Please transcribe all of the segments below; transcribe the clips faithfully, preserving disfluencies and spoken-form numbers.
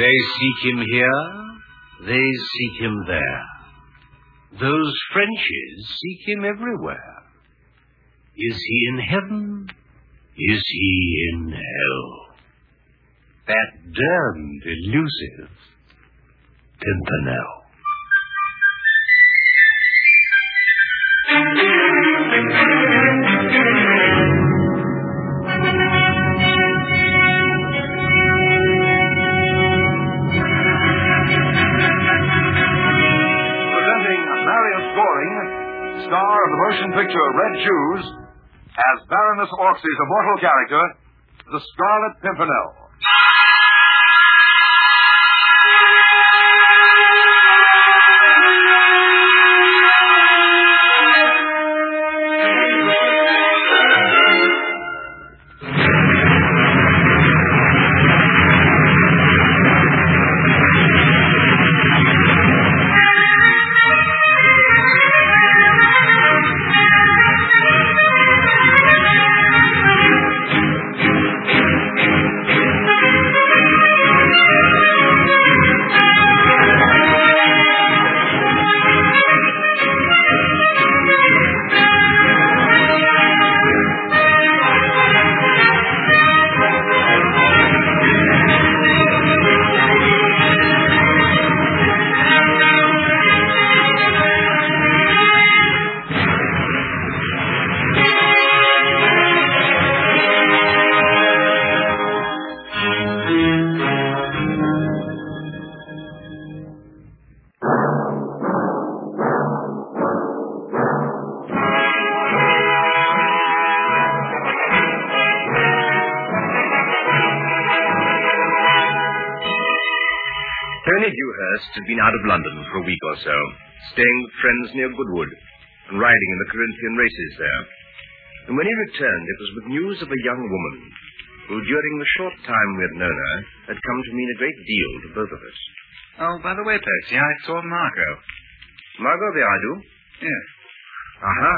They seek him here, they seek him there. Those Frenchies seek him everywhere. Is he in heaven? Is he in hell? That damned elusive Pimpernel. Star of the motion picture Red Shoes, as Baroness Orksey's immortal character, the Scarlet Pimpernel. Tony Dewhurst had been out of London for a week or so, staying with friends near Goodwood and riding in the Corinthian races there. And when he returned, it was with news of a young woman who, during the short time we had known her, had come to mean a great deal to both of us. Oh, by the way, Percy, I saw Margot. Margot Viardou? Yes. Aha.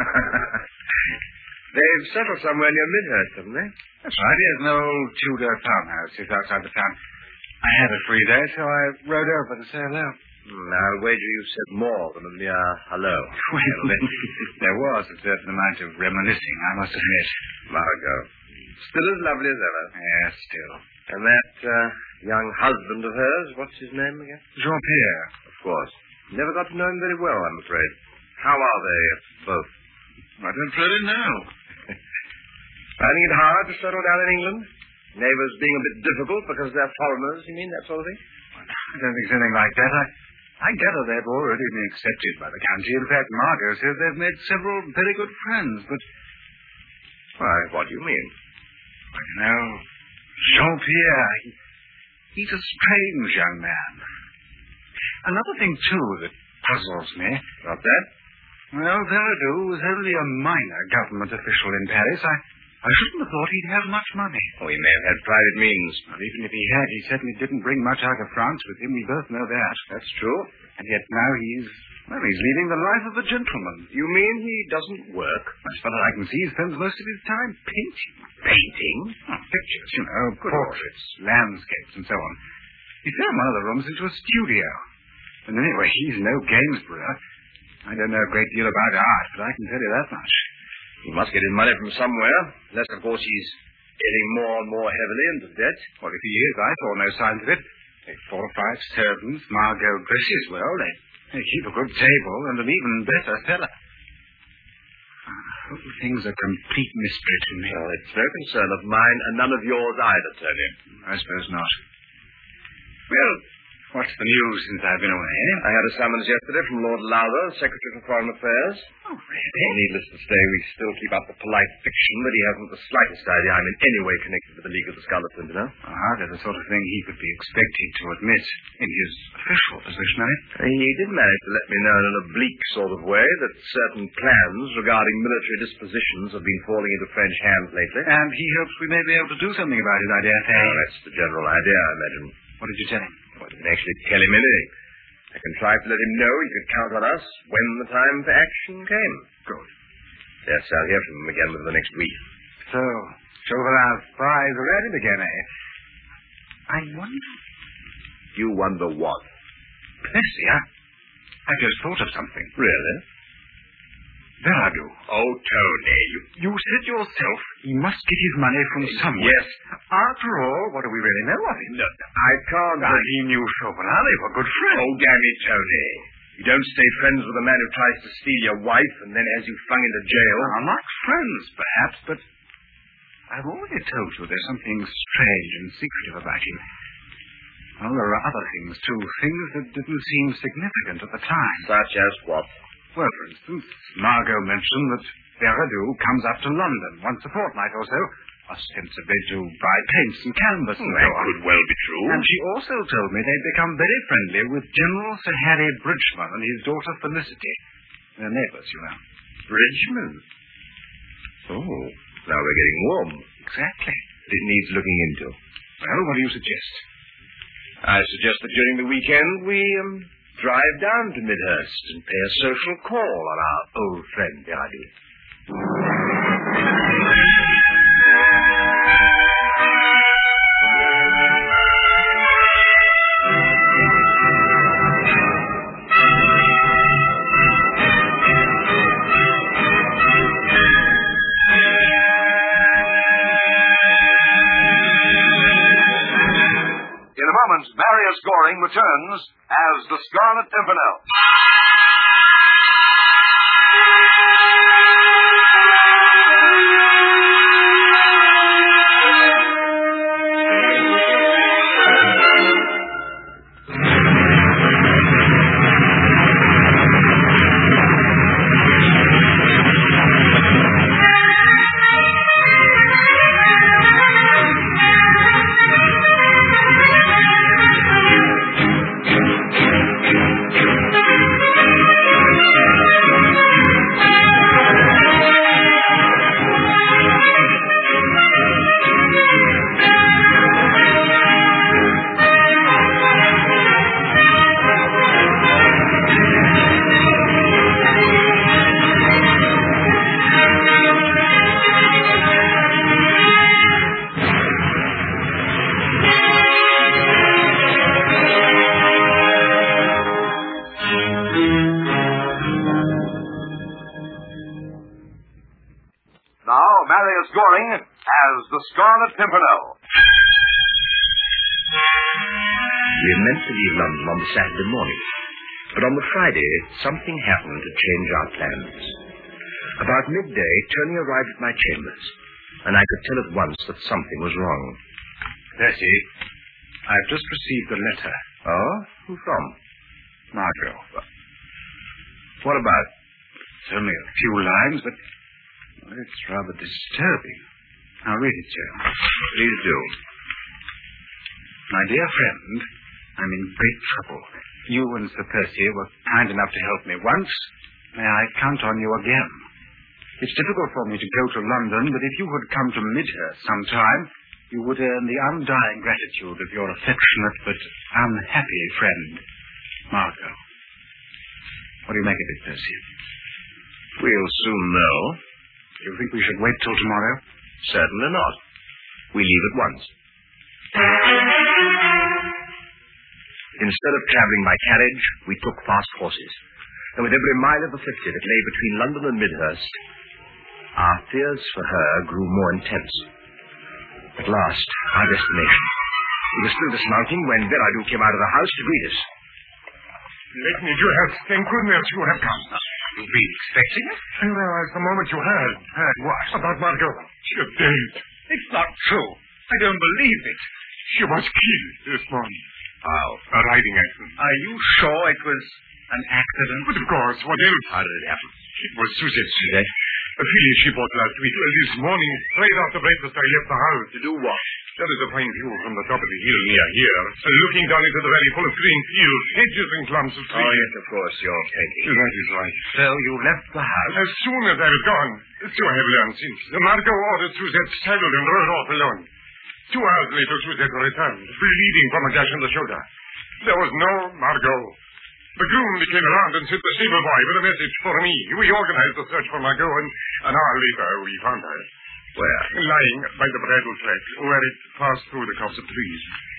They've settled somewhere near Midhurst, haven't they? That's right. There's an old Tudor farmhouse just outside the town. I had a free day, so I rode over to say hello. Hmm, I'll wager you've said more than a mere hello. Well, there, there was a certain amount of reminiscing, I must admit. Margot. Still as lovely as ever. Yes, still. And that uh, young husband of hers, what's his name again? Jean-Pierre. Of course. Never got to know him very well, I'm afraid. How are they, both? I don't really know. Finding it hard to settle down in England? Neighbours being a bit difficult because they're foreigners, you mean, that sort of thing? I don't think it's anything like that. I, I gather they've already been accepted by the county. In fact, Margot says they've made several very good friends, but... Why, what do you mean? I don't know. Jean-Pierre, he, he's a strange young man. Another thing, too, that puzzles me. Not that? Well, Viardou was only a minor government official in Paris. I... I shouldn't have thought he'd have much money. Oh, he may have had private means. Well, even if he had, he certainly didn't bring much out of France with him. We both know that. That's true. And yet now he's, well, he's leading the life of a gentleman. You mean he doesn't work? As far as I can see, he spends most of his time painting. Painting? Oh, pictures, you know, Good portraits, landscapes, and so on. He turned one of the rooms into a studio. And anyway, he's no gamesbrewer. I don't know a great deal about art, but I can tell you that much. He must get his money from somewhere, unless, of course, he's getting more and more heavily into debt. Well, if he is, I saw no signs of it. They've four or five servants, Margot dresses well, they, they keep a good table, and an even better cellar. The whole thing's a complete mystery to me. Well, it's no concern of mine, and none of yours either, Tony. I suppose not. Well, what's the news since I've been away? I had a summons yesterday from Lord Lowther, Secretary for Foreign Affairs. Oh, really? Needless to say, we still keep up the polite fiction that he hasn't the slightest idea I'm in any way connected with the League of the Scarlet Pimpernel. Ah, they're the sort of thing he could be expected to admit in his official position, eh? He did manage to let me know in an oblique sort of way that certain plans regarding military dispositions have been falling into French hands lately. And he hopes we may be able to do something about it, I dare say. Oh, that's the general idea, I imagine. What did you tell him? Well, I didn't actually tell him anything. I contrived to let him know he could count on us when the time for action came. Good. Yes, I'll hear from him again within the next week. So, Chauvelin's spies are at it again, eh? I wonder... You wonder what? Plessy, I, I just thought of something. Really? Veradu. Oh, Tony, you... You said yourself he must get his money from somewhere. Yes. After all, what do we really know of him? No, I can't... Ah, he knew Chauvelin. They were good friends. Oh, damn it, Tony. You don't stay friends with a man who tries to steal your wife and then has you flung into jail. Well, not friends, perhaps, but I've already told you there's something strange and secretive about him. Well, there are other things, too. Things that didn't seem significant at the time. Such as what? Well, for instance, Margot mentioned that Veradu comes up to London once a fortnight or so, ostensibly to buy paints and canvas and Hmm, so that on. could well be true. And she also told me they'd become very friendly with General Sir Harry Bridgman and his daughter Felicity. They're neighbours, you know. Bridgman? Oh, now we're getting warm. Exactly. It needs looking into. Well, what do you suggest? I suggest that during the weekend we um, drive down to Midhurst and pay a social call on our old friend Veradu. In a moment, Marius Goring returns as the Scarlet Pimpernel. Now, Marius Goring as the Scarlet Pimpernel. We had meant to leave London on the Saturday morning, but on the Friday, something happened to change our plans. About midday, Tony arrived at my chambers, and I could tell at once that something was wrong. Bessie, I've just received a letter. Oh? Who from? Margot. What about? It's only a few lines, but well, it's rather disturbing. I'll read it to you. Please do. My dear friend, I'm in great trouble. You and Sir Percy were kind enough to help me once. May I count on you again? It's difficult for me to go to London, but if you would come to Midhurst sometime, you would earn the undying gratitude of your affectionate but unhappy friend, Margot. What do you make of it, Percy? We'll soon know. Do you think we should wait till tomorrow? Certainly not. We leave at once. Instead of travelling by carriage, we took fast horses. And with every mile of afflicted that lay between London and Midhurst, our fears for her grew more intense. At last, our destination. We were still dismounting when Veradu came out of the house to greet us. Let me do have thank goodness you have come. You've been expecting it? I realized the moment you heard. Heard what? About Margot. She's dead. It's not true. I don't believe it. She was killed this morning. How? A riding accident. Are you sure it was an accident? But of course, what else? How did it happen? It was Suzette. Suzette? A filly she bought last week. Well, this morning, straight after breakfast, I left the house. To do what? There is a fine view from the top of the hill near here. And looking down into the valley full of green fields, hedges and clumps of trees. Oh, yes, of course, you're thinking. That is right. So you left the house? As soon as I was gone, so I have learned since. Margot ordered Suzette saddled and rode off alone. Two hours later, Suzette returned, bleeding from a gash in the shoulder. There was no Margot. The groom came around and sent the stable boy with a message for me. We organized the search for Margot, and an hour later we found her. Where? Lying by the bridle track, where it passed through the copse of trees.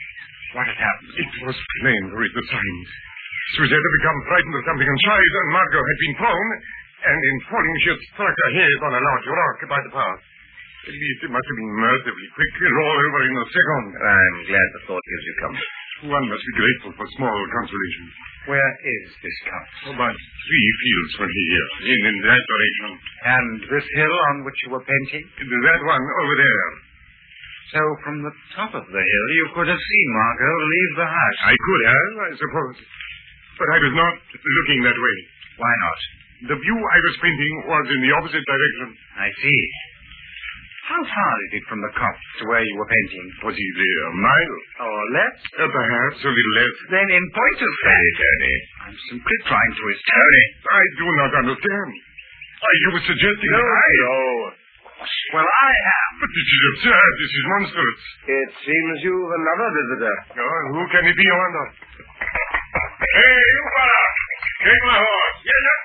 What had happened? It was plain to read the signs. Suzette had become frightened of something inside, and Margot had been thrown, and in falling she had struck her head on a large rock by the path. At least it must have been mercifully quick and all over in a second. I'm glad the thought gives you comfort. One must be grateful for small consolation. Where is this count? About three fields from here, in, in that direction. And this hill on which you were painting? That one over there. So from the top of the hill you could have seen Margot leave the house. I could have, I suppose. But I was not looking that way. Why not? The view I was painting was in the opposite direction. I see. How far is it from the copse to where you were painting? Possibly a mile. Or less? Uh, perhaps a little less. Then in point of fact... Tony. I'm simply trying to establish... I do not understand. Are you suggesting No, that I... no. Well, I am. But this is absurd. This is monstrous. It seems you've another visitor. Oh, who can it be, I wonder? Hey, you fella! Take my horse. Yes, sir.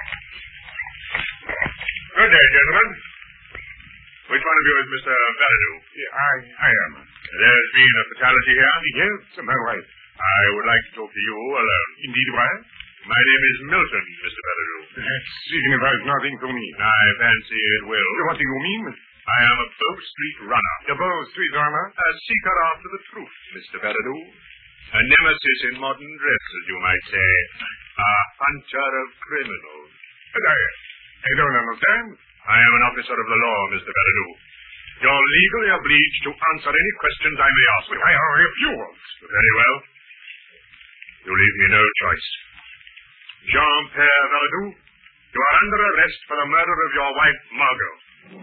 Good day, gentlemen. Which one of you is Mister Valadu? Yeah, I, I am. There's been a fatality here? Yes, my wife. I would like to talk to you alone. Indeed, why? My name is Milton, Mister Valadu. That signifies nothing to me. I fancy it will. What do you mean? I am a Bow Street runner. A Bow Street runner? A seeker after the truth, Mister Valadu. A nemesis in modern dress, as you might say. A hunter of criminals. But I, I don't understand. I am an officer of the law, Mister Valadu. You're legally obliged to answer any questions I may ask you. I refuse. Very well. You leave me no choice. Jean-Pierre Valadu, you are under arrest for the murder of your wife, Margot.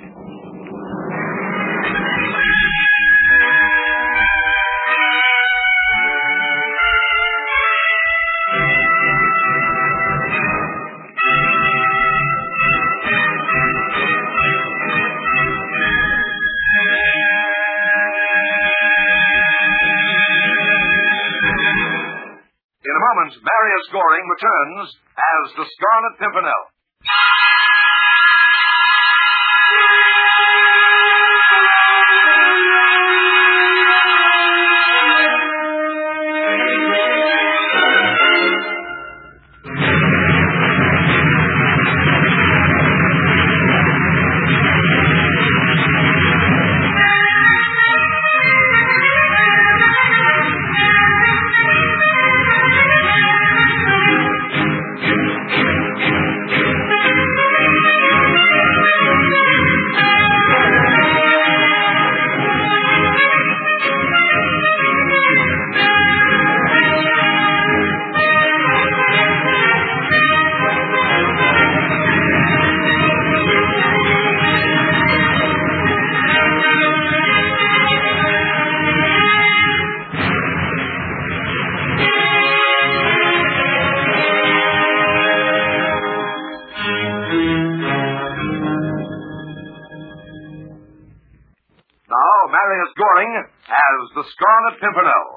Marius Goring returns as the Scarlet Pimpernel. Marius Goring as the Scarlet Pimpernel.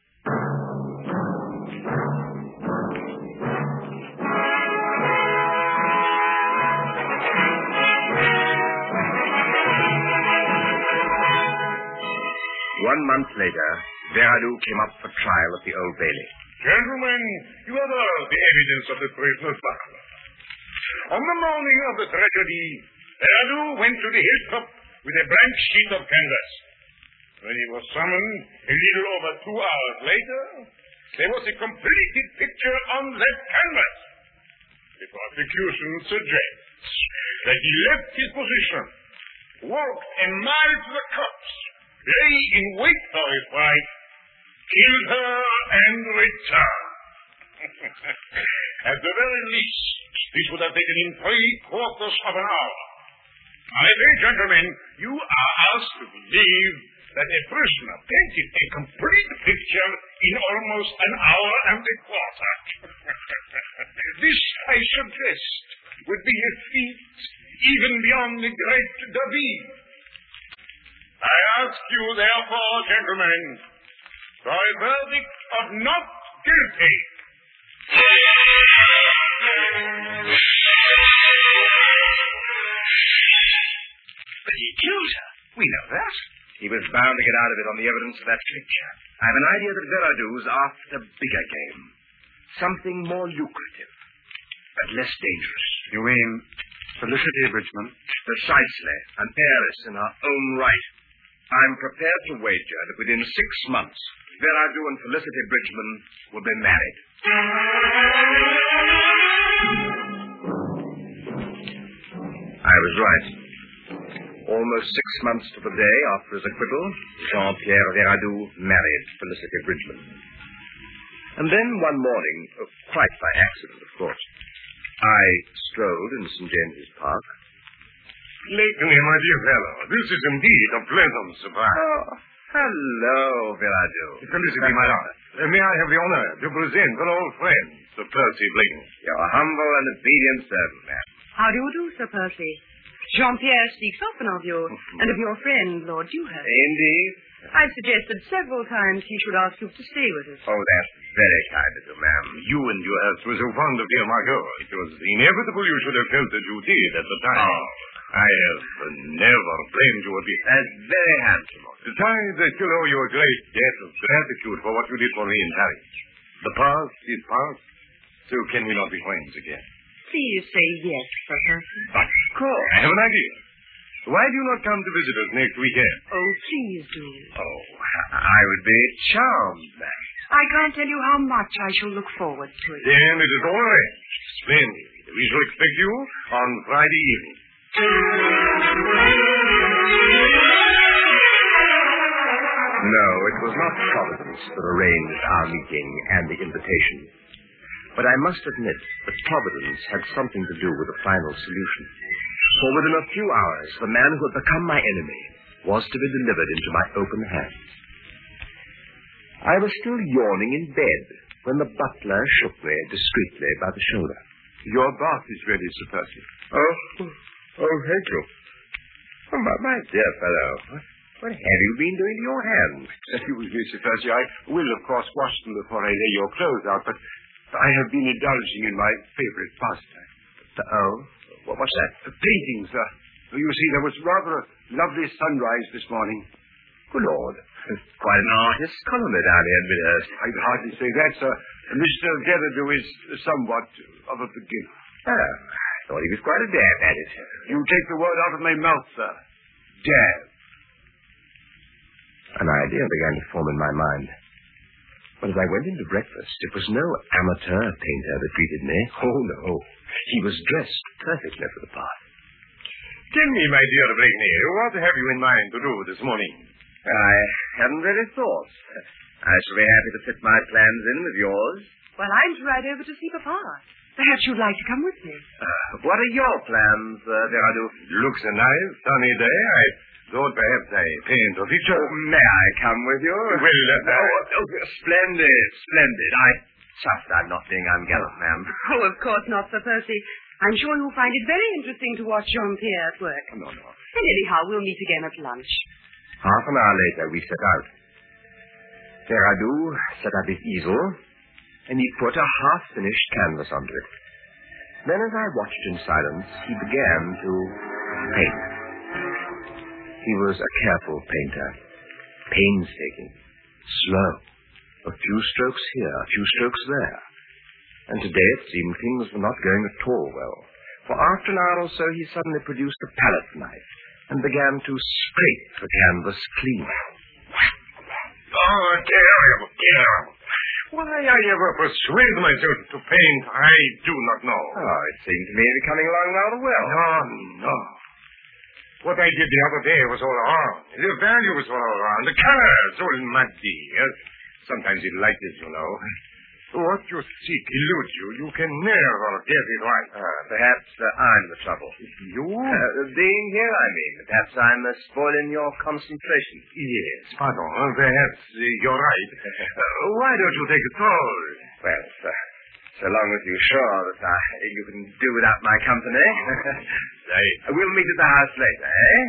One month later, Veradu came up for trial at the Old Bailey. Gentlemen, you have heard the evidence of the prisoner's buckler. On the morning of the tragedy, Veradu went to the hilltop with a blank sheet of canvas. When he was summoned, a little over two hours later, there was a completed picture on that canvas. The prosecution suggests that he left his position, walked a mile to the copse, lay in wait for his wife, killed her, and returned. At the very least, this would have taken him three quarters of an hour. I think, gentlemen, you are asked to believe that a prisoner painted a complete picture in almost an hour and a quarter. This, I suggest, would be a feat even beyond the great David. I ask you, therefore, gentlemen, for a verdict of not guilty. But he killed her. We know that. He was bound to get out of it on the evidence of that picture. I have an idea that Verradou's after bigger game. Something more lucrative, but less dangerous. You mean Felicity Bridgman? Precisely. An heiress in her own right. I'm prepared to wager that within six months, Verradou and Felicity Bridgman will be married. I was right. Almost six months to the day after his acquittal, Jean-Pierre Verradou married Felicity Bridgman. And then one morning, quite by accident, of course, I strolled in Saint James's Park. Blakeney, my dear fellow, this is indeed a pleasant surprise. Oh, hello, Verradou. Felicity, my lord. Uh, may I have the honor to present an old friend, Sir Percy Blakeney? Your humble and obedient servant, ma'am. How do you do, Sir Percy? Jean-Pierre speaks often of you, and of your friend, Lord Dewhurst. Indeed. I've suggested several times he should ask you to stay with us. Oh, that's very kind of you, ma'am. You and Dewhurst were so fond of dear Margot. It was inevitable you should have felt that you did at the time. Oh. I have uh, never blamed you a bit. That's very handsome of you. Besides, I still owe you a great debt of gratitude for what you did for me in Paris. The past is past, so can we not be friends again? Please say yes, Sir Percy. But, of course, I have an idea. Why do you not come to visit us next weekend? Oh, please do. Oh, I would be charmed, ma'am. I can't tell you how much I shall look forward to it. Then it is all arranged. Splendid. We shall expect you on Friday evening. No, it was not Providence that arranged our meeting and the invitation. But I must admit that Providence had something to do with the final solution. For within a few hours, the man who had become my enemy was to be delivered into my open hands. I was still yawning in bed when the butler shook me discreetly by the shoulder. Your bath is ready, Sir Percy. Oh, oh, thank you. Oh, my, my dear fellow, what, what have you been doing to your hands? Excuse me, Sir Percy. I will, of course, wash them before I lay your clothes out, but I have been indulging in my favorite pastime. Oh? What was that? Painting, sir. You see, there was rather a lovely sunrise this morning. Good Lord. Quite an artist columnist down here at Midhurst. I'd hardly say that, sir. Mister Verradou is somewhat of a beginner. Oh, I thought he was quite adept at it. You take the word out of my mouth, sir. Dab. An idea began to form in my mind. But as I went into breakfast, it was no amateur painter that greeted me. Oh, no. He was dressed perfectly for the part. Tell me, my dear Blakeney, what have you in mind to do this morning? I haven't really thought. I shall be happy to fit my plans in with yours. Well, I'm to ride over to see Papa. Perhaps you'd like to come with me. Uh, what are your plans, uh, Verradou? Looks a nice, sunny day. I thought perhaps I paint a picture. Oh, may I come with you? Well, uh, oh, oh, splendid, splendid. I trust I'm not being ungallant, ma'am. Oh, of course not, Sir Percy. I'm sure you'll find it very interesting to watch Jean-Pierre at work. No, no. And anyhow, we'll meet again at lunch. Half an hour later, we set out. Verradou set up his easel, and he put a half-finished canvas under it. Then, as I watched in silence, he began to paint. He was a careful painter, painstaking, slow. A few strokes here, a few strokes there. And today it seemed things were not going at all well. For after an hour or so, he suddenly produced a palette knife and began to scrape the canvas clean. Oh, terrible, terrible. Why I ever persuade myself to paint, I do not know. Oh, it seemed to me to be coming along rather well. No, no. What I did the other day was all wrong. The value was all wrong. The colors all muddy. Yes? Sometimes it like this, you know. What you seek eludes you. You can never get it right. Uh, perhaps uh, I'm the trouble. You? Uh, being here, I mean. Perhaps I'm uh, spoiling your concentration. Yes, pardon. Perhaps uh, you're right. Uh, why don't you take a stroll? Well, sir, so long as you're sure that I, you can do without my company. Say. We'll meet at the house later, eh?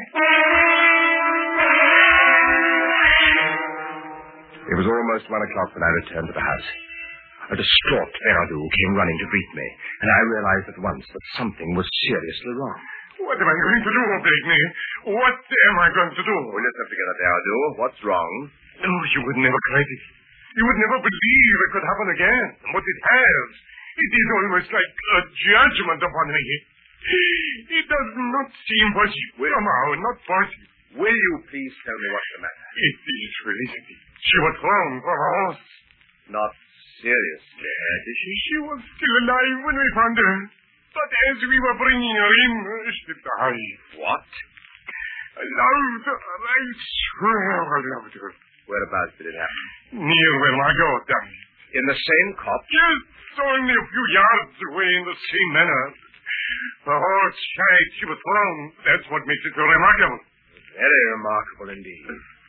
It was almost one o'clock when I returned to the house. A distraught Verradou came running to greet me, and I realized at once that something was seriously wrong. What am I going to do, Blakeney? What am I going to do? Oh, listen together, Deradu. What's wrong? No, you would never credit. You would never believe it could happen again. But it has. It is almost like a judgment upon me. It does not seem possible. Somehow, not possible. Will you please tell me what's the matter? It is Felicity. She was thrown from a horse. Not seriously, is she? She was still alive when we found her. But as we were bringing her in, she died. What? I loved her. I swear I loved her. Whereabouts did it happen? Near where Margot died. In the same copse? Yes, only a few yards away in the same manner. The horse shied, she was thrown. That's what makes it so remarkable. Very remarkable indeed.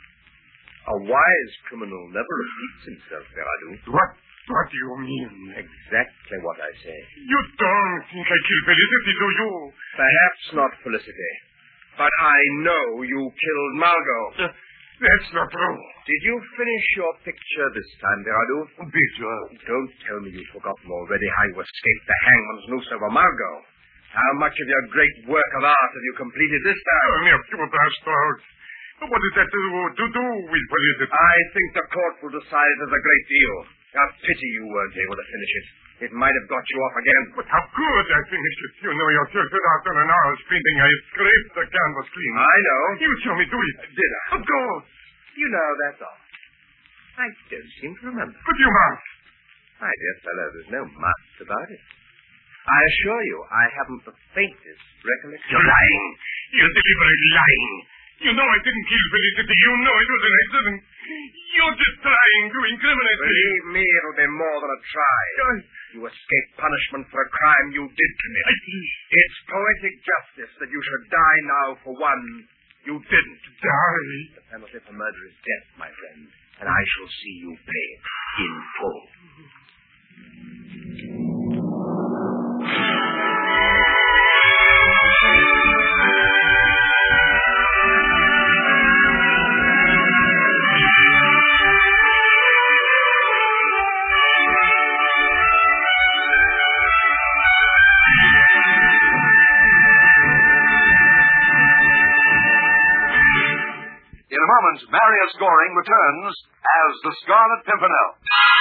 A wise criminal never repeats himself, Deradu. What? What do you mean? Exactly what I say. You don't think I killed Felicity, do you? Perhaps not Felicity. But I know you killed Margot. Uh, that's not true. Did you finish your picture this time, Deradu? Picture? Don't tell me you've forgotten already how you escaped the hangman's noose over Margot. How much of your great work of art have you completed this time? Only a few strokes. What is that to, to do with Felicity? I think the court will decide it is a great deal. A pity you weren't able to finish it. It might have got you off again. But how could I finish it? You know yourself that after an hour's painting I scraped the canvas clean. I know. You saw me do it. Did I? Of course. You know, that's all. I don't seem to remember. But you must. My dear fellow, there's no must about it. I assure you, I haven't the faintest recollection. You're lying. You're deliberately lying. You know I didn't kill Felicity. You know it was an accident. You're just trying to incriminate me. Believe me, it'll be more than a try. I... You escaped punishment for a crime you did commit. I... It's poetic justice that you should die now for one you didn't. Die? The penalty for murder is death, my friend, and I shall see you pay it in full. In a moment, Marius Goring returns as the Scarlet Pimpernel.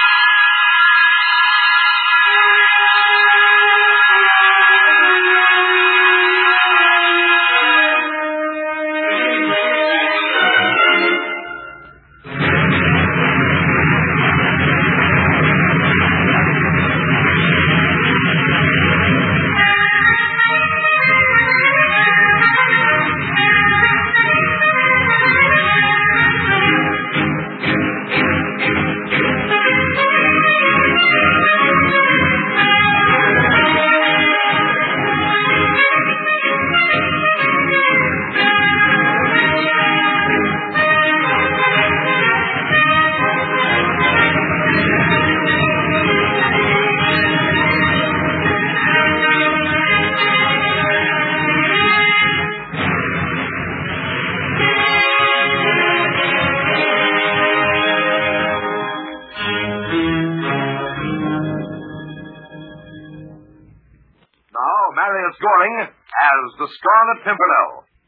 Marius Goring as the Scarlet Pimpernel.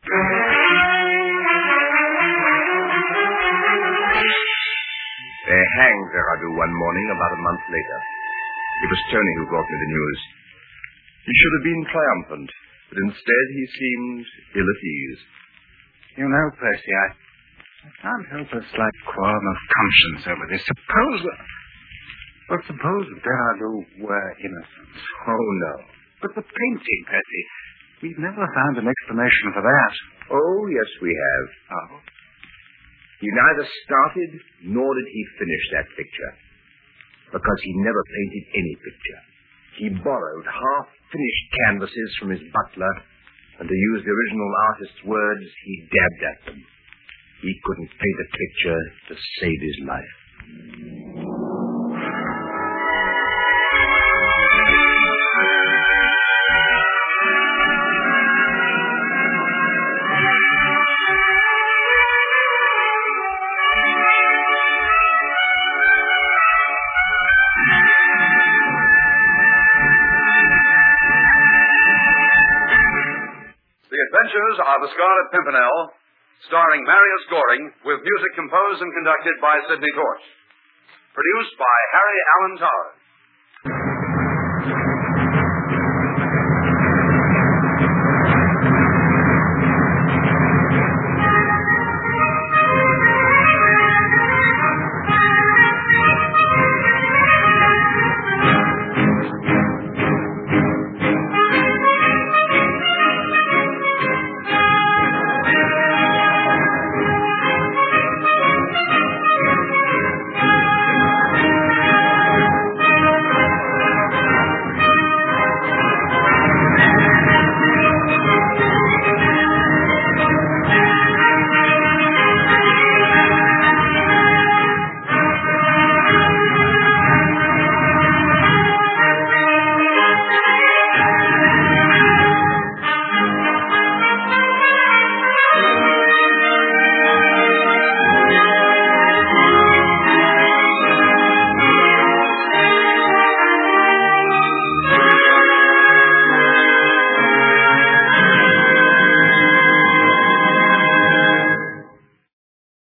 They hanged Deradu one morning about a month later. It was Tony who brought me the news. He should have been triumphant, but instead he seemed ill at ease. You know, Percy, I, I can't help a slight qualm of conscience over this. Suppose... Well, suppose Deradu were innocent. Oh, no. But the painting, Percy, we've never found an explanation for that. Oh, yes, we have. Oh? He neither started nor did he finish that picture, because he never painted any picture. He borrowed half-finished canvases from his butler, and to use the original artist's words, he dabbed at them. He couldn't paint a picture to save his life. The Adventures of the Scarlet Pimpernel, starring Marius Goring, with music composed and conducted by Sidney Torch. Produced by Harry Allen Towers.